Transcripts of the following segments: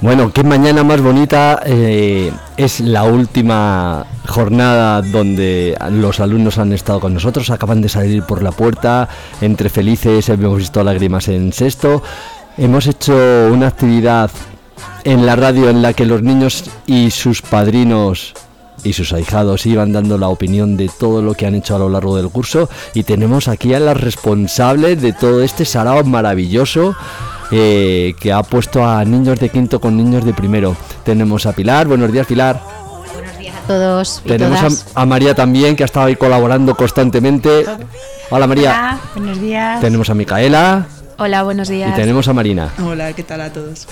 Bueno, qué mañana más bonita. Es la última jornada donde los alumnos han estado con nosotros, acaban de salir por la puerta, entre felices, hemos visto lágrimas en sexto. Hemos hecho una actividad en la radio en la que los niños y sus padrinos y sus ahijados iban dando la opinión de todo lo que han hecho a lo largo del curso, y tenemos aquí a las responsables de todo este sarao maravilloso que ha puesto a niños de quinto con niños de primero. Tenemos a Pilar. Buenos días, Pilar. Buenos días a todos. Tenemos a María también, que ha estado ahí colaborando constantemente. Hola, María. Hola, buenos días. Tenemos a Micaela. Hola, buenos días. Y tenemos a Marina. Hola, ¿qué tal a todos?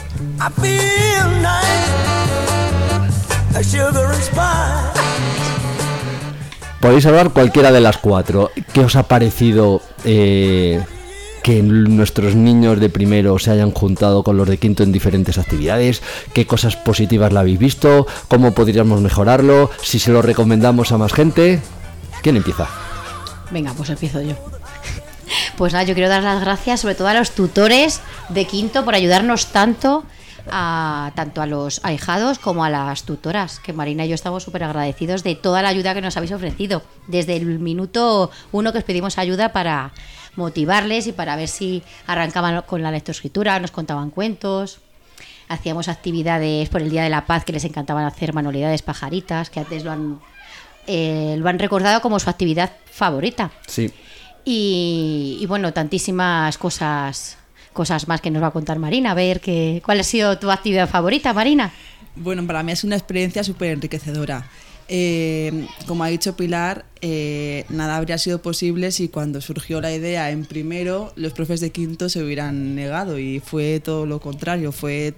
Podéis hablar cualquiera de las cuatro. ¿Qué os ha parecido que nuestros niños de primero se hayan juntado con los de quinto en diferentes actividades? ¿Qué cosas positivas la habéis visto? ¿Cómo podríamos mejorarlo? ¿Si se lo recomendamos a más gente? ¿Quién empieza? Venga, pues empiezo yo. Pues nada, yo quiero dar las gracias sobre todo a los tutores de quinto por ayudarnos tanto a los ahijados como a las tutoras, que Marina y yo estamos súper agradecidos de toda la ayuda que nos habéis ofrecido. Desde el minuto 1 que os pedimos ayuda para motivarles y para ver si arrancaban con la lectoescritura, nos contaban cuentos, hacíamos actividades por el Día de la Paz que les encantaban hacer, manualidades, pajaritas, que antes lo han recordado como su actividad favorita. Sí. Y bueno, tantísimas cosas más que nos va a contar Marina. A ver, ¿cuál ha sido tu actividad favorita, Marina? Bueno, para mí es una experiencia súper enriquecedora. Como ha dicho Pilar, nada habría sido posible si cuando surgió la idea en primero los profes de quinto se hubieran negado, y fue todo lo contrario, fue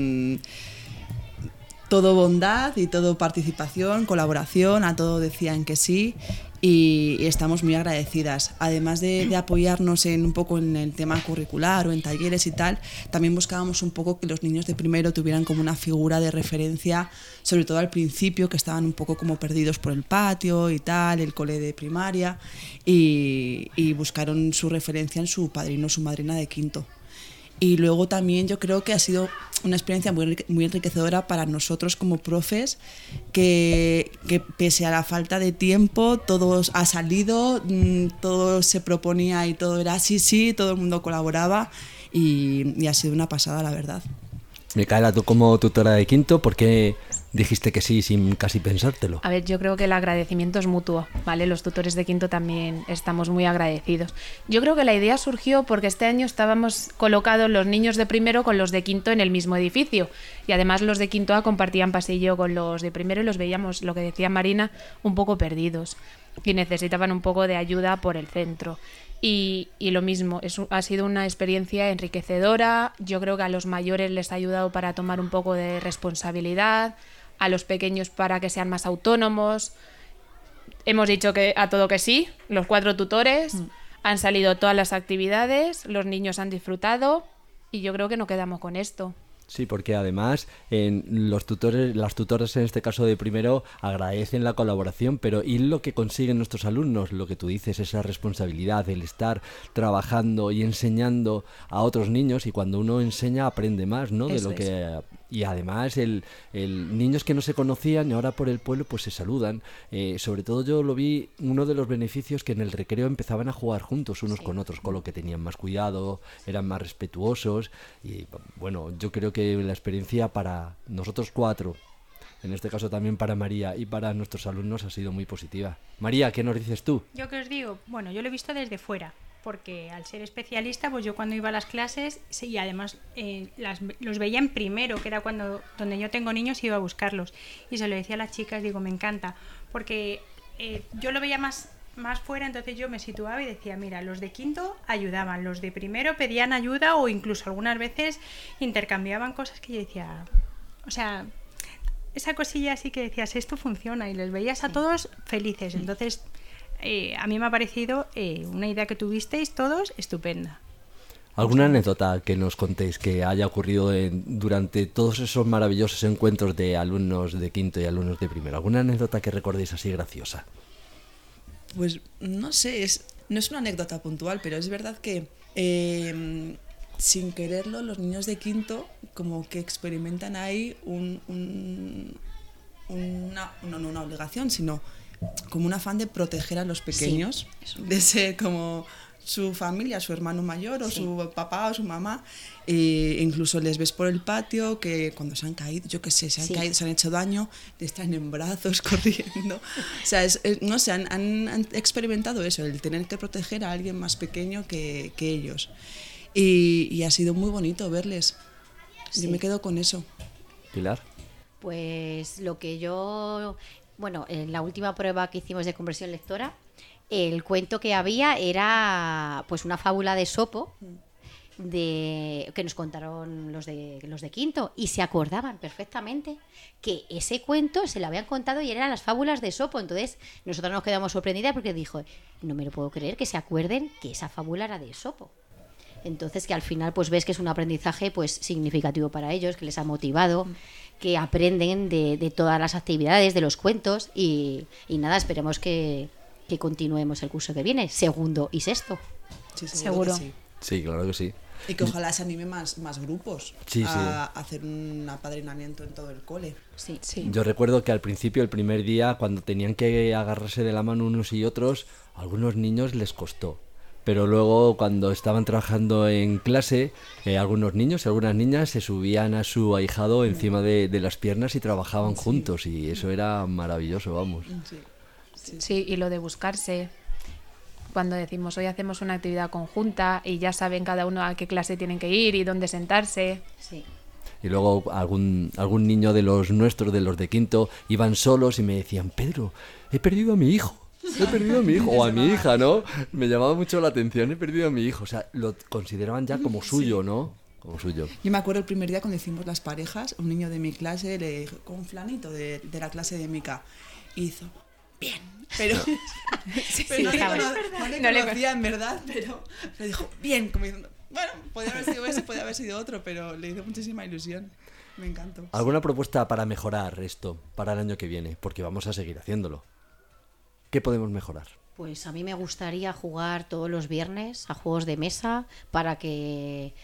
todo bondad y todo participación, colaboración, a todo decían que sí. Y estamos muy agradecidas. Además de apoyarnos un poco en el tema curricular o en talleres y tal, también buscábamos un poco que los niños de primero tuvieran como una figura de referencia, sobre todo al principio, que estaban un poco como perdidos por el patio y tal, el cole de primaria, y buscaron su referencia en su padrino o su madrina de quinto. Y luego también yo creo que ha sido una experiencia muy enriquecedora para nosotros como profes, que pese a la falta de tiempo, todo ha salido, todo se proponía y todo era sí, todo el mundo colaboraba, y ha sido una pasada, la verdad. Micaela, tú como tutora de quinto, ¿por qué dijiste que sí sin casi pensártelo? A ver, yo creo que el agradecimiento es mutuo, ¿vale? Los tutores de quinto también estamos muy agradecidos. Yo creo que la idea surgió porque este año estábamos colocados los niños de primero con los de quinto en el mismo edificio, y además los de quinto A compartían pasillo con los de primero y los veíamos, lo que decía Marina, un poco perdidos y necesitaban un poco de ayuda por el centro. Y lo mismo, ha sido una experiencia enriquecedora. Yo creo que a los mayores les ha ayudado para tomar un poco de responsabilidad, a los pequeños para que sean más autónomos. Hemos dicho que a todo que sí, los 4 tutores, han salido todas las actividades, los niños han disfrutado, y yo creo que no quedamos con esto. Sí, porque además los tutores, las tutoras en este caso de primero, agradecen la colaboración, pero ¿y lo que consiguen nuestros alumnos? Lo que tú dices, esa responsabilidad, el estar trabajando y enseñando a otros niños, y cuando uno enseña aprende más, ¿no? De Eso lo que y además el niños que no se conocían y ahora por el pueblo pues se saludan. Sobre todo yo lo vi, uno de los beneficios, que en el recreo empezaban a jugar juntos unos con otros, con lo que tenían más cuidado, eran más respetuosos, y bueno, yo creo que la experiencia para nosotros 4, en este caso también para María y para nuestros alumnos, ha sido muy positiva. María, ¿qué nos dices tú? Yo que os digo, bueno, yo lo he visto desde fuera, porque al ser especialista, pues yo cuando iba a las clases, sí, y además los veía en primero, que era donde yo tengo niños, iba a buscarlos, y se lo decía a las chicas, digo, me encanta, porque yo lo veía más fuera, entonces yo me situaba y decía, mira, los de quinto ayudaban, los de primero pedían ayuda, o incluso algunas veces intercambiaban cosas que yo decía, o sea, esa cosilla así que decías, esto funciona, y les veías a todos felices. Entonces a mí me ha parecido una idea que tuvisteis todos estupenda. ¿Alguna anécdota que nos contéis que haya ocurrido durante todos esos maravillosos encuentros de alumnos de quinto y alumnos de primero? ¿Alguna anécdota que recordéis así graciosa? Pues no sé, no es una anécdota puntual, pero es verdad que sin quererlo, los niños de quinto como que experimentan ahí no una obligación, sino como un afán de proteger a los pequeños, de ser como su familia, su hermano mayor o su papá o su mamá. E incluso les ves por el patio que cuando se han caído, yo qué sé, se han caído, se han hecho daño, les traen en brazos corriendo. O sea, no sé, han experimentado eso, el tener que proteger a alguien más pequeño que ellos. Y ha sido muy bonito verles. Yo me quedo con eso. Pilar. Pues lo que yo... Bueno, en la última prueba que hicimos de conversión lectora, el cuento que había era pues una fábula de Esopo que nos contaron los de quinto, y se acordaban perfectamente que ese cuento se lo habían contado y eran las fábulas de Esopo. Entonces nosotros nos quedamos sorprendidas porque dijo, no me lo puedo creer que se acuerden que esa fábula era de Esopo. Entonces, que al final pues ves que es un aprendizaje pues significativo para ellos, que les ha motivado, que aprenden de todas las actividades, de los cuentos, y nada, esperemos que continuemos el curso que viene, segundo y sexto. Sí, seguro. Sí. Sí, claro que sí. Y que ojalá se anime más grupos a hacer un apadrinamiento en todo el cole. Sí. Yo recuerdo que al principio, el primer día, cuando tenían que agarrarse de la mano unos y otros, a algunos niños les costó. Pero luego, cuando estaban trabajando en clase, algunos niños y algunas niñas se subían a su ahijado encima de las piernas y trabajaban juntos, y eso era maravilloso, vamos. Sí, y lo de buscarse. Cuando decimos hoy hacemos una actividad conjunta y ya saben cada uno a qué clase tienen que ir y dónde sentarse. Sí. Y luego algún niño de los nuestros, de los de quinto, iban solos y me decían, Pedro, he perdido a mi hijo. O a mi hija, ¿no? Me llamaba mucho la atención, he perdido a mi hijo. O sea, lo consideraban ya como suyo, ¿no? Como suyo. Yo me acuerdo el primer día cuando hicimos las parejas, un niño de mi clase le dijo, con flanito de la clase de Mica, hizo, bien, pero, no le conocía en verdad, pero le dijo, bien, como diciendo, bueno, podía haber sido ese, podía haber sido otro, pero le hizo muchísima ilusión. Me encantó. ¿Alguna propuesta para mejorar esto para el año que viene? Porque vamos a seguir haciéndolo. ¿Qué podemos mejorar? Pues a mí me gustaría jugar todos los viernes a juegos de mesa para que,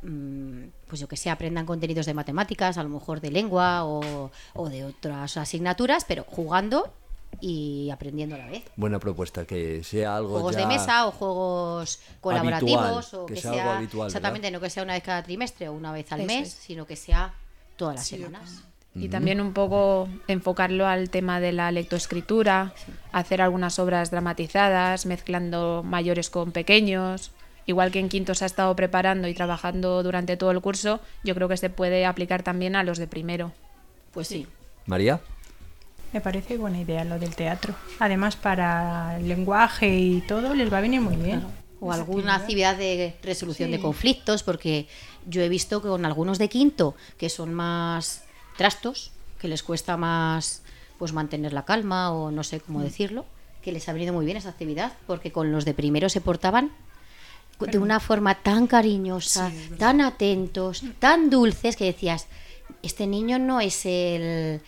pues yo que sé, aprendan contenidos de matemáticas, a lo mejor de lengua o de otras asignaturas, pero jugando y aprendiendo a la vez. Buena propuesta, que sea algo juegos ya de mesa o juegos colaborativos, habitual, o que sea sea algo habitual, exactamente, no que sea una vez cada trimestre o una vez al Eso mes, es. sino que sea todas las semanas. Y también un poco enfocarlo al tema de la lectoescritura, hacer algunas obras dramatizadas, mezclando mayores con pequeños. Igual que en quinto se ha estado preparando y trabajando durante todo el curso, yo creo que se puede aplicar también a los de primero. Pues sí. ¿María? Me parece buena idea lo del teatro. Además, para el lenguaje y todo les va a venir muy bien. Claro. O alguna actividad de resolución de conflictos, porque yo he visto que con algunos de quinto, que son más trastos, que les cuesta más pues mantener la calma o no sé cómo decirlo, que les ha venido muy bien esa actividad, porque con los de primero se portaban de una forma tan cariñosa, tan atentos, tan dulces, que decías, este niño no es el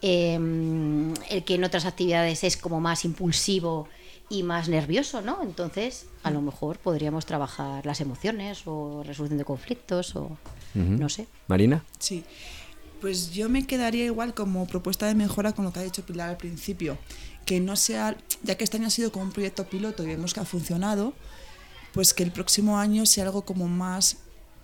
que en otras actividades es como más impulsivo y más nervioso, ¿no? Entonces, a lo mejor podríamos trabajar las emociones o resolución de conflictos o no sé. ¿Marina? Sí. Pues yo me quedaría igual como propuesta de mejora con lo que ha dicho Pilar al principio, que no sea, ya que este año ha sido como un proyecto piloto y vemos que ha funcionado, pues que el próximo año sea algo como más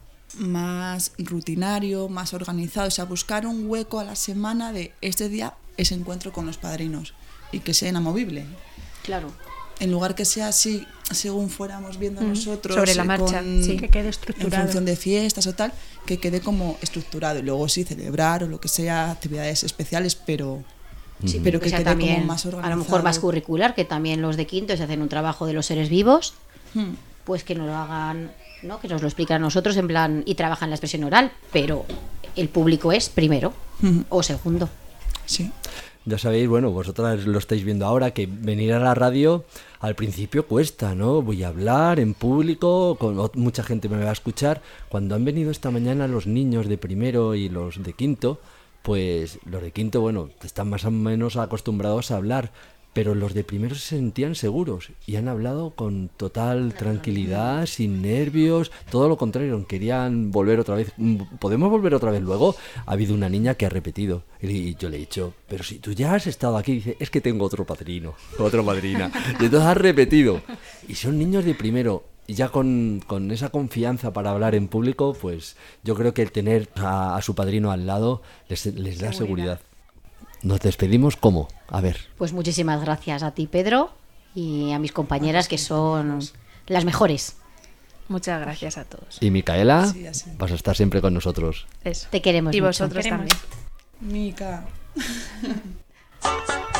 rutinario, más organizado, o sea, buscar un hueco a la semana de este día ese encuentro con los padrinos y que sea inamovible. Claro. En lugar que sea así, según fuéramos viendo nosotros, sobre la marcha, sí. Que quede estructurado. En función de fiestas o tal, que quede como estructurado. Y luego sí, celebrar o lo que sea, actividades especiales, pero, Sí, pero que sea quede también, como más organizado. a lo mejor más curricular, que también los de quinto se hacen un trabajo de los seres vivos, pues que nos lo hagan, ¿no? Que nos lo expliquen a nosotros en plan, y trabajan la expresión oral, pero el público es primero o segundo. Sí. Ya sabéis, bueno, vosotras lo estáis viendo ahora, que venir a la radio al principio cuesta, ¿no? Voy a hablar en público, mucha gente me va a escuchar. Cuando han venido esta mañana los niños de primero y los de quinto, pues los de quinto, bueno, están más o menos acostumbrados a hablar, pero los de primero se sentían seguros y han hablado con total tranquilidad, sin nervios, todo lo contrario, querían volver otra vez. ¿Podemos volver otra vez luego? Ha habido una niña que ha repetido y yo le he dicho, pero si tú ya has estado aquí, dice, es que tengo otro padrino, otra madrina, y entonces has repetido. Y son niños de primero. Y ya con esa confianza para hablar en público, pues yo creo que el tener a su padrino al lado les da seguridad. Nos despedimos, ¿cómo? A ver. Pues muchísimas gracias a ti, Pedro, y a mis compañeras, que son las mejores. Muchas gracias a todos. Y Micaela, Sí, así. vas a estar siempre con nosotros. Eso. Te queremos Y mucho. vosotros Queremos. también. Mica.